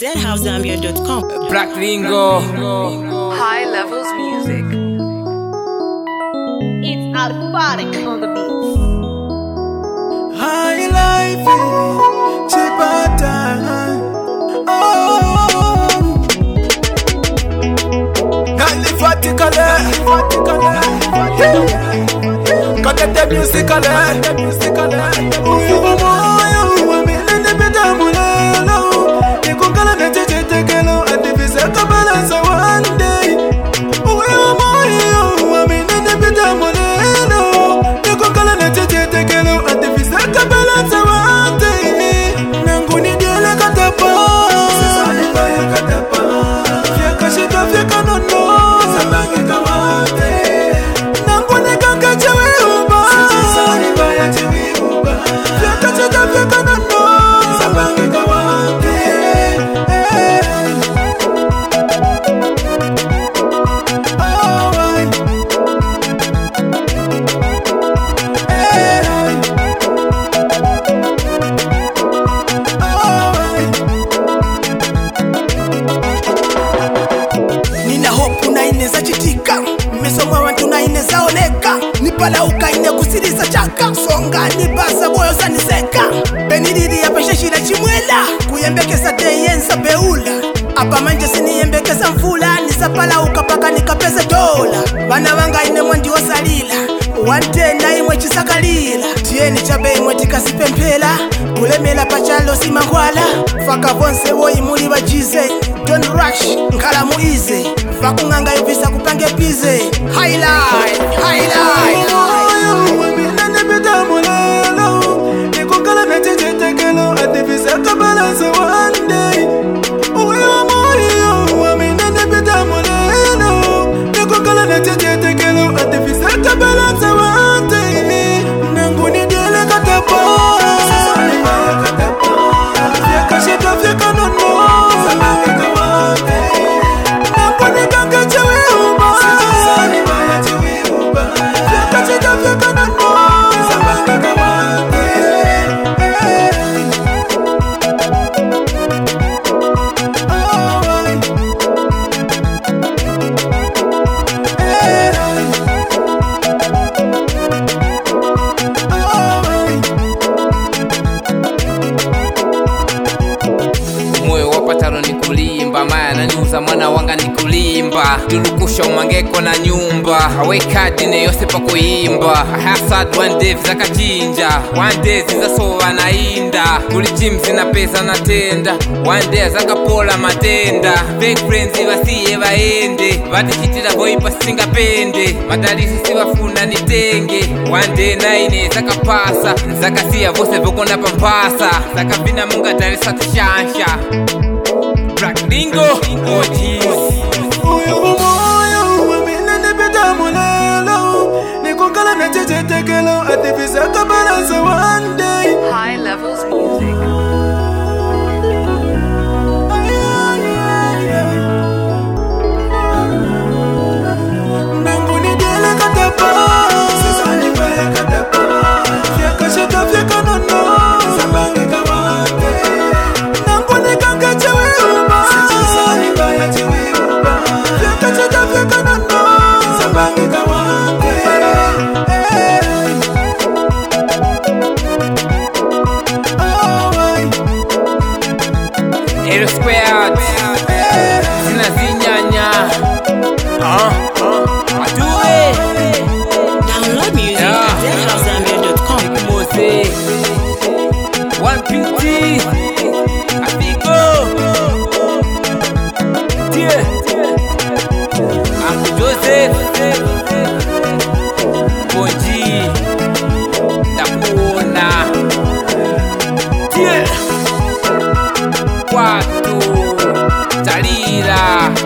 zhousezambia.com. Black Lingo. High Levels Music. It's Alphatic on the beat. High life, chipata. Oh, Califaticale, Cadete musicale, palauka ine kusirisa chaka songa ni basa boyo saniseka benidiri ya pesheshira chimwela kuyembekesa teyensa beula apa manje siniyembekesa mfula nisapalauka paka nikapese dola vana vanga ine mwendi osalila wantenda imwe chisakalila tieni chabe imwe tikasipemphela kulemela pachalo simankhwala faka vonse woyi muli vajize don't rush nkhala muize vakunganga ivisa kupange pize highlight Niuza mwana wanga nikulimba tulukusha umangeko na nyumba awekadi neyose pa kuimba hasad one day zakachinja one day zizasowa na inda kuli chimzi na pesa na tenda one day zakapola matenda fake friends vasiye vaende vatichitira voipa singapende madalisi sivafuna nitenge one day naine zakapasa zakasiya vose vokonda pampasa zakavina munga darisa tishansha Black Lingo, oh jeez. High Levels Music. Hero Squad, Zina Zinyanya, Adue. Download music at zhousezambia.com. Mose, 1PT, Afigo, Dear, Uncle Joseph, Bonji, Nakuona, Dear. Watu Talila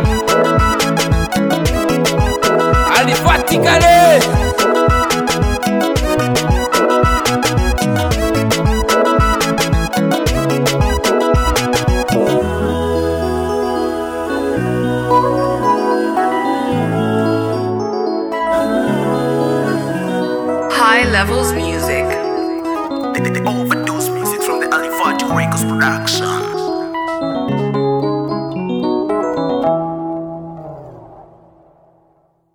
Alifatikale High Levels Music.